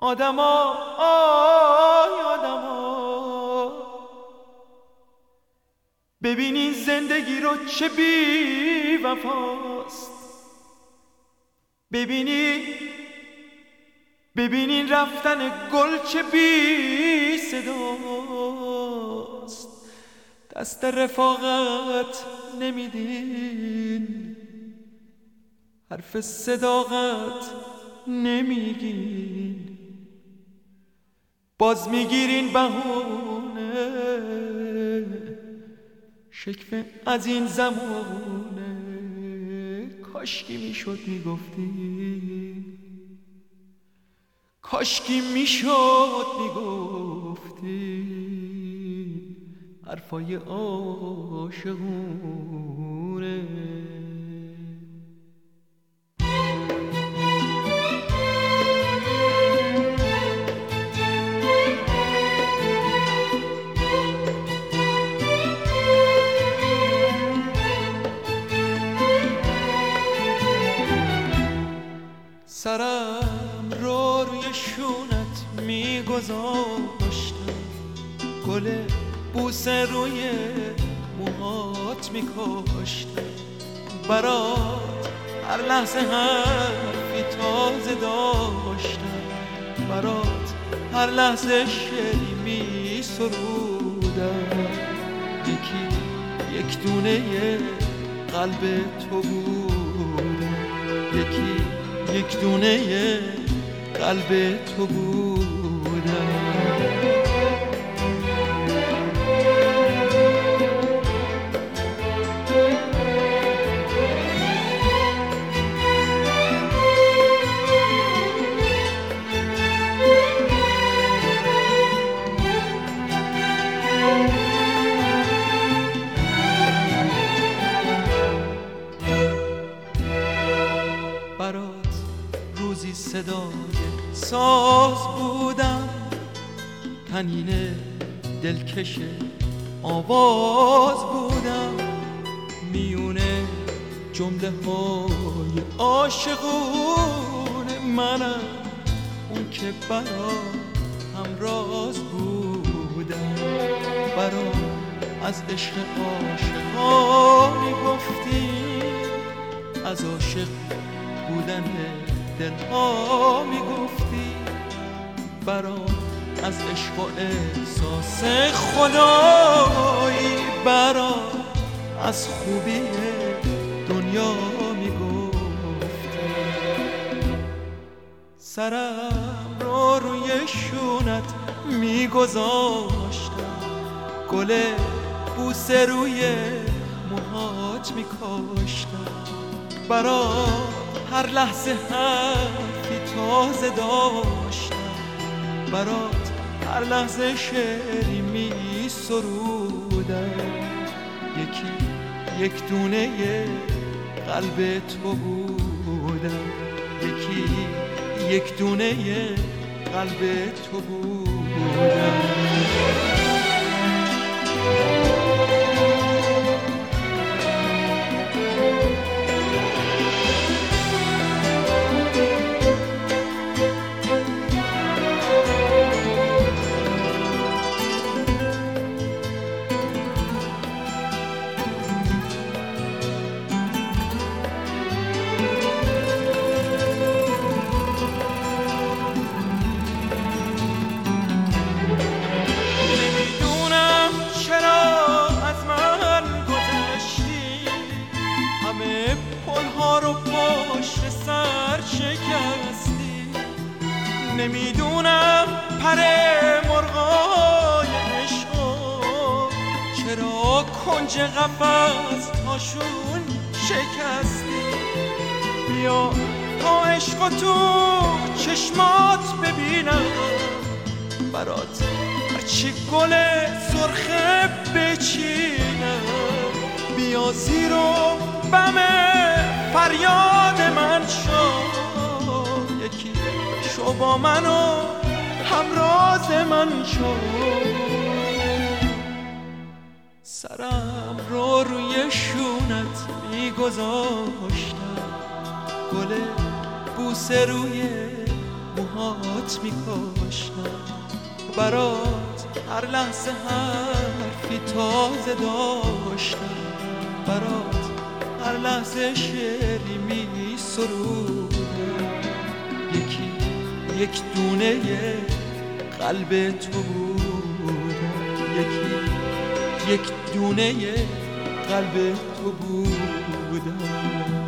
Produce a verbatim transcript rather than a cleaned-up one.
آدما آی آدما ببینین زندگی رو چه بی وفاست. ببینین ببینین رفتن گل چه بی صداست. دست رفاقت نمیدین، حرف صداقت نمیگین، باز میگیرین بهونه. شکوه از این زمونه کاشکی میشد میگفتی، کاشکی میشد میگفتی حرفای عاشقونه. سرم رو روی شونت میگذاشتم، گل بوسه روی موهات میکاشتم، برات هر لحظه حرفی تازه داشتم، برات هر لحظه شعری میسرودم. یکی یک دونه قلب تو بودم، یکی یک دونه قلب تو بودم. برات روزی صدای ساز بودم، تنین دلکش آواز بودم، میونه جمله های عاشقونه منم، اون که برات همراز بودم. برات از عشق عاشقا میگفتی، از عاشق بودن دلها میگفتی، برام از عشق و احساس خدایی، برام از خوبی دنیا میگفتی. سرم رو روی شونت میگذاشتم، گل بوسه روی موهات میکاشتم، برات هر لحظه حرفی تازه داشتم، برات هر لحظه شعری می سرودم. یکی یک دونه قلب تو بودم، یکی یک دونه قلب تو بودم. نمیدونم پر مرغای عشقا چرا کنج قفس هاشون شکستی. بیا تا عشق تو چشمات ببینم، برات هرچی گل سرخه بچینم. بیا زیر و بم فریاد من شو، یکی شو با من و همراز من شو. سرم رو روی شونت میگذاشتم، گل بوسه روی موهات برات میکاشتم، برات هر لحظه حرفی تازه داشتم، برات هر لحظه شعری می سرودم. یکی یک دونه قلب تو بودم، یکی یک دونه قلب تو بودم.